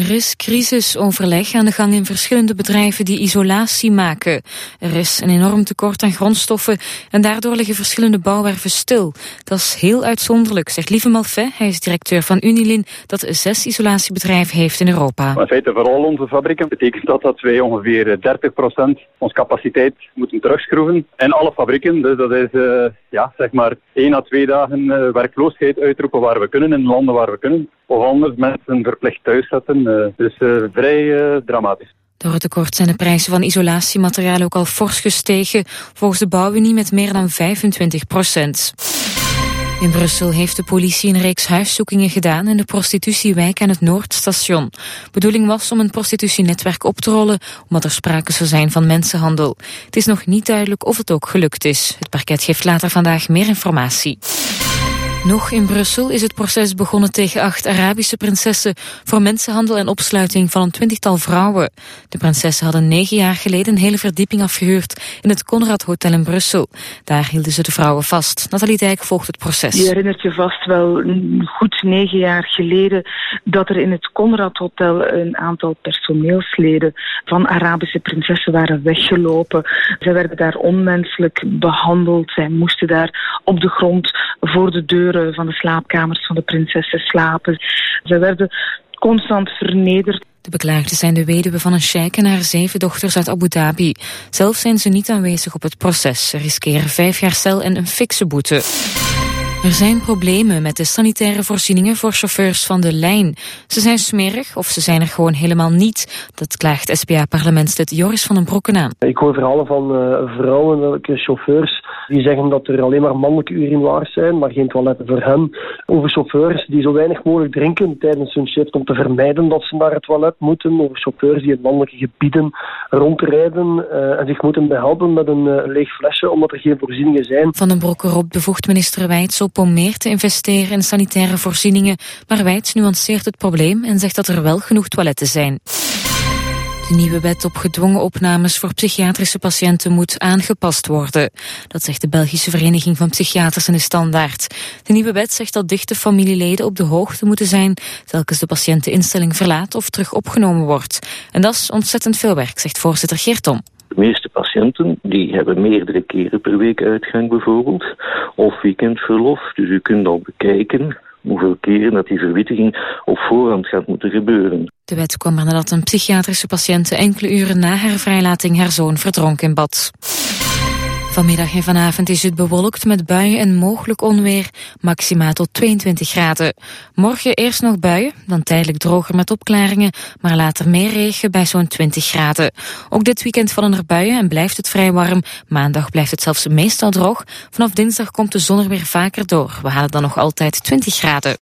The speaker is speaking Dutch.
Er is crisisoverleg aan de gang in verschillende bedrijven die isolatie maken. Er is een enorm tekort aan grondstoffen en daardoor liggen verschillende bouwwerven stil. Dat is heel uitzonderlijk, zegt Lieve Malfait. Hij is directeur van Unilin, dat 6 isolatiebedrijven heeft in Europa. In feite vooral onze fabrieken betekent dat wij ongeveer 30% onze capaciteit moeten terugschroeven. En alle fabrieken, dus dat is zeg maar 1 à 2 dagen werkloosheid uitroepen waar we kunnen, in landen waar we kunnen. Of anders mensen verplicht thuis zetten. Dus vrij dramatisch. Door het tekort zijn de prijzen van isolatiemateriaal ook al fors gestegen. Volgens de bouwunie met meer dan 25%. In Brussel heeft de politie een reeks huiszoekingen gedaan in de prostitutiewijk aan het Noordstation. Bedoeling was om een prostitutienetwerk op te rollen, omdat er sprake zou zijn van mensenhandel. Het is nog niet duidelijk of het ook gelukt is. Het parket geeft later vandaag meer informatie. Nog in Brussel is het proces begonnen tegen 8 Arabische prinsessen voor mensenhandel en opsluiting van een 20-tal vrouwen. De prinsessen hadden 9 jaar geleden een hele verdieping afgehuurd in het Conrad Hotel in Brussel. Daar hielden ze de vrouwen vast. Nathalie Dijk volgt het proces. Je herinnert je vast wel goed 9 jaar geleden dat er in het Conrad Hotel een aantal personeelsleden van Arabische prinsessen waren weggelopen. Zij werden daar onmenselijk behandeld. Zij moesten daar op de grond voor de deuren van de slaapkamers van de prinsessen slapen. Zij werden constant vernederd. De beklaagden zijn de weduwe van een sheik en haar 7 dochters uit Abu Dhabi. Zelf zijn ze niet aanwezig op het proces. Ze riskeren 5 jaar cel en een fikse boete. Er zijn problemen met de sanitaire voorzieningen voor chauffeurs van de lijn. Ze zijn smerig of ze zijn er gewoon helemaal niet. Dat klaagt SPA-parlementslid Joris van den Broeke aan. Ik hoor verhalen van vrouwelijke chauffeurs die zeggen dat er alleen maar mannelijke urinoirs zijn, maar geen toiletten voor hen. Over chauffeurs die zo weinig mogelijk drinken tijdens hun shift om te vermijden dat ze naar het toilet moeten. Over chauffeurs die in mannelijke gebieden rondrijden en zich moeten behelpen met een leeg flesje omdat er geen voorzieningen zijn. Van den Broeke roept bevoegd minister Wijts op om meer te investeren in sanitaire voorzieningen, maar Wijts nuanceert het probleem en zegt dat er wel genoeg toiletten zijn. De nieuwe wet op gedwongen opnames voor psychiatrische patiënten moet aangepast worden. Dat zegt de Belgische Vereniging van Psychiaters in de Standaard. De nieuwe wet zegt dat dichte familieleden op de hoogte moeten zijn telkens de patiënt de instelling verlaat of terug opgenomen wordt. En dat is ontzettend veel werk, zegt voorzitter Geert Tom. De meeste patiënten die hebben meerdere keren per week uitgang bijvoorbeeld, of weekendverlof. Dus u kunt al bekijken hoeveel keren dat die verwittiging op voorhand gaat moeten gebeuren. De wet kwam er nadat een psychiatrische patiënt enkele uren na haar vrijlating haar zoon verdronk in bad. Vanmiddag en vanavond is het bewolkt met buien en mogelijk onweer, maxima tot 22 graden. Morgen eerst nog buien, dan tijdelijk droger met opklaringen, maar later meer regen bij zo'n 20 graden. Ook dit weekend vallen er buien en blijft het vrij warm. Maandag blijft het zelfs meestal droog. Vanaf dinsdag komt de zon er weer vaker door. We halen dan nog altijd 20 graden.